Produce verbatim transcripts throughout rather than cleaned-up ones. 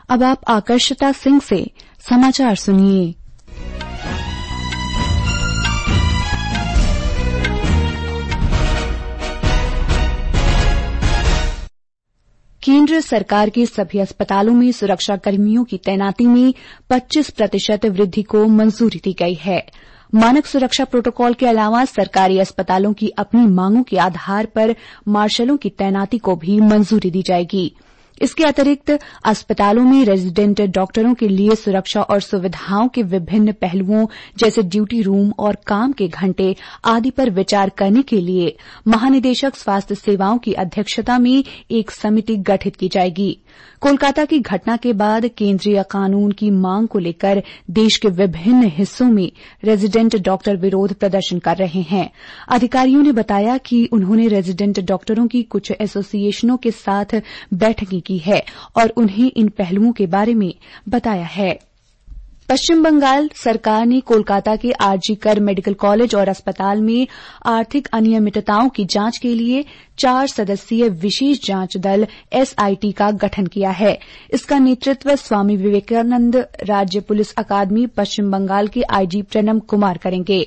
अब आप आकर्षिता सिंह से समाचार सुनिए। केंद्र सरकार के सभी अस्पतालों में सुरक्षा कर्मियों की तैनाती में पच्चीस प्रतिशत वृद्धि को मंजूरी दी गई है। मानक सुरक्षा प्रोटोकॉल के अलावा सरकारी अस्पतालों की अपनी मांगों के आधार पर मार्शलों की तैनाती को भी मंजूरी दी जाएगी। इसके अतिरिक्त अस्पतालों में रेजिडेंट डॉक्टरों के लिए सुरक्षा और सुविधाओं के विभिन्न पहलुओं जैसे ड्यूटी रूम और काम के घंटे आदि पर विचार करने के लिए महानिदेशक स्वास्थ्य सेवाओं की अध्यक्षता में एक समिति गठित की जाएगी। कोलकाता की घटना के बाद केंद्रीय कानून की मांग को लेकर देश के विभिन्न हिस्सों में रेजिडेंट डॉक्टर विरोध प्रदर्शन कर रहे हैं। अधिकारियों ने बताया कि उन्होंने रेजिडेंट डॉक्टरों की कुछ एसोसिएशनों के साथ बैठकें की है और उन्हें इन पहलुओं के बारे में बताया है। पश्चिम बंगाल सरकार ने कोलकाता के आरजी कर मेडिकल कॉलेज और अस्पताल में आर्थिक अनियमितताओं की जांच के लिए चार सदस्यीय विशेष जांच दल एसआईटी का गठन किया है। इसका नेतृत्व स्वामी विवेकानंद राज्य पुलिस अकादमी पश्चिम बंगाल के आईजी प्रणब कुमार करेंगे।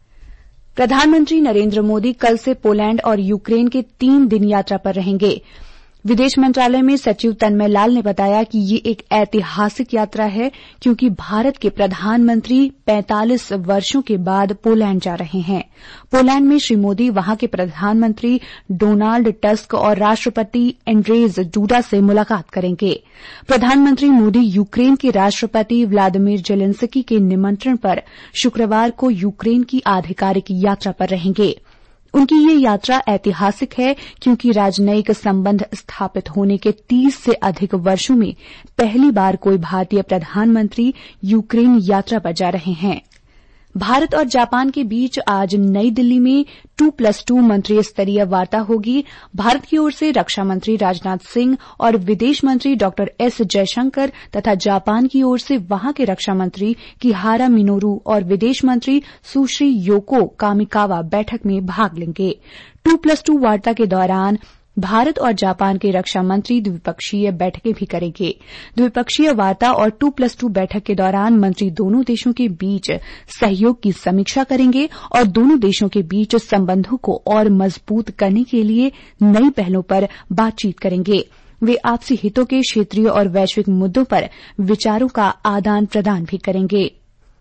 प्रधानमंत्री नरेंद्र मोदी कल से पोलैंड और यूक्रेन के तीन दिन यात्रा पर रहेंगे। विदेश मंत्रालय में सचिव तन्मय लाल ने बताया कि ये एक ऐतिहासिक यात्रा है क्योंकि भारत के प्रधानमंत्री पैंतालीस वर्षों के बाद पोलैंड जा रहे हैं। पोलैंड में श्री मोदी वहां के प्रधानमंत्री डोनाल्ड टस्क और राष्ट्रपति एंड्रेज डूडा से मुलाकात करेंगे। प्रधानमंत्री मोदी यूक्रेन के राष्ट्रपति व्लादिमीर जेलेंस्की के निमंत्रण पर शुक्रवार को यूक्रेन की आधिकारिक यात्रा पर रहेंगे। उनकी ये यात्रा ऐतिहासिक है क्योंकि राजनयिक संबंध स्थापित होने के तीस से अधिक वर्षों में पहली बार कोई भारतीय प्रधानमंत्री यूक्रेन यात्रा पर जा रहे हैं। भारत और जापान के बीच आज नई दिल्ली में टू प्लस टू मंत्री स्तरीय वार्ता होगी। भारत की ओर से रक्षा मंत्री राजनाथ सिंह और विदेश मंत्री डॉक्टर एस जयशंकर तथा जापान की ओर से वहां के रक्षा मंत्री किहारा मिनोरू और विदेश मंत्री सुश्री योको कामिकावा बैठक में भाग लेंगे। टू प्लस टू वार्ता के दौरान भारत और जापान के रक्षा मंत्री द्विपक्षीय बैठकें भी करेंगे। द्विपक्षीय वार्ता और टू प्लस टू बैठक के दौरान मंत्री दोनों देशों के बीच सहयोग की समीक्षा करेंगे और दोनों देशों के बीच संबंधों को और मजबूत करने के लिए नई पहलों पर बातचीत करेंगे। वे आपसी हितों के क्षेत्रीय और वैश्विक मुद्दों पर विचारों का आदान प्रदान भी करेंगे।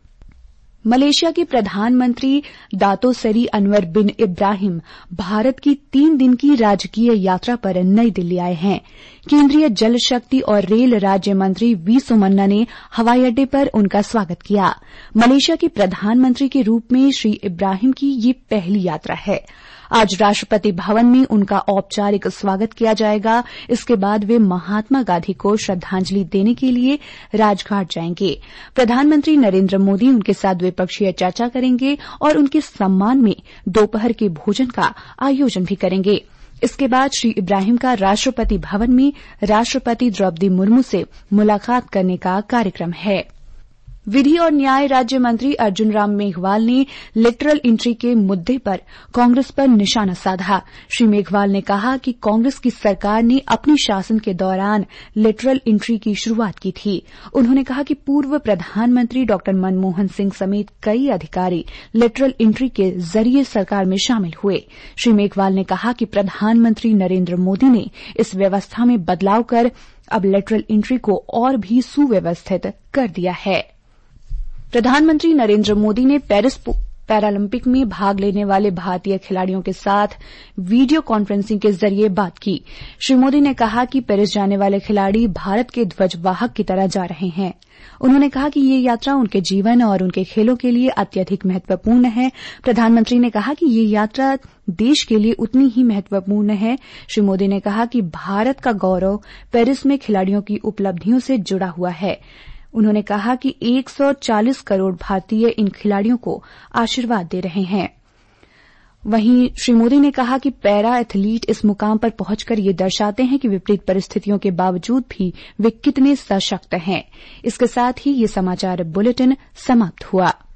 मलेशिया के प्रधानमंत्री दातो सरी अनवर बिन इब्राहिम भारत की तीन दिन की राजकीय यात्रा पर नई दिल्ली आए हैं। केंद्रीय जल शक्ति और रेल राज्य मंत्री वी सोमन्ना ने हवाई अड्डे पर उनका स्वागत किया। मलेशिया के प्रधानमंत्री के रूप में श्री इब्राहिम की ये पहली यात्रा है। आज राष्ट्रपति भवन में उनका औपचारिक स्वागत किया जाएगा। इसके बाद वे महात्मा गांधी को श्रद्धांजलि देने के लिए राजघाट जाएंगे। प्रधानमंत्री नरेंद्र मोदी उनके साथ द्विपक्षीय चर्चा करेंगे और उनके सम्मान में दोपहर के भोजन का आयोजन भी करेंगे। इसके बाद श्री इब्राहिम का राष्ट्रपति भवन में राष्ट्रपति द्रौपदी मुर्मू से मुलाकात करने का कार्यक्रम है। विधि और न्याय राज्य मंत्री अर्जुन राम मेघवाल ने लिटरल एंट्री के मुद्दे पर कांग्रेस पर निशाना साधा। श्री मेघवाल ने कहा कि कांग्रेस की सरकार ने अपने शासन के दौरान लिटरल एंट्री की शुरूआत की थी। उन्होंने कहा कि पूर्व प्रधानमंत्री डॉक्टर मनमोहन सिंह समेत कई अधिकारी लिटरल एंट्री के जरिए सरकार में शामिल हुए। श्री मेघवाल ने कहा कि प्रधानमंत्री नरेंद्र मोदी ने इस व्यवस्था में बदलाव कर अब लिटरल एंट्री को और भी सुव्यवस्थित कर दिया है। प्रधानमंत्री नरेंद्र मोदी ने पेरिस पैरालंपिक में भाग लेने वाले भारतीय खिलाड़ियों के साथ वीडियो कॉन्फ्रेंसिंग के जरिए बात की। श्री मोदी ने कहा कि पेरिस जाने वाले खिलाड़ी भारत के ध्वजवाहक की तरह जा रहे हैं। उन्होंने कहा कि ये यात्रा उनके जीवन और उनके खेलों के लिए अत्यधिक महत्वपूर्ण है। प्रधानमंत्री ने कहा कि ये यात्रा देश के लिए उतनी ही महत्वपूर्ण है। श्री मोदी ने कहा कि भारत का गौरव पेरिस में खिलाड़ियों की उपलब्धियों से जुड़ा हुआ है। उन्होंने कहा कि एक सौ चालीस करोड़ भारतीय इन खिलाड़ियों को आशीर्वाद दे रहे हैं। वहीं श्री मोदी ने कहा कि पैरा एथलीट इस मुकाम पर पहुंचकर ये दर्शाते हैं कि विपरीत परिस्थितियों के बावजूद भी वे कितने सशक्त हैं। इसके साथ ही ये समाचार बुलेटिन समाप्त हुआ।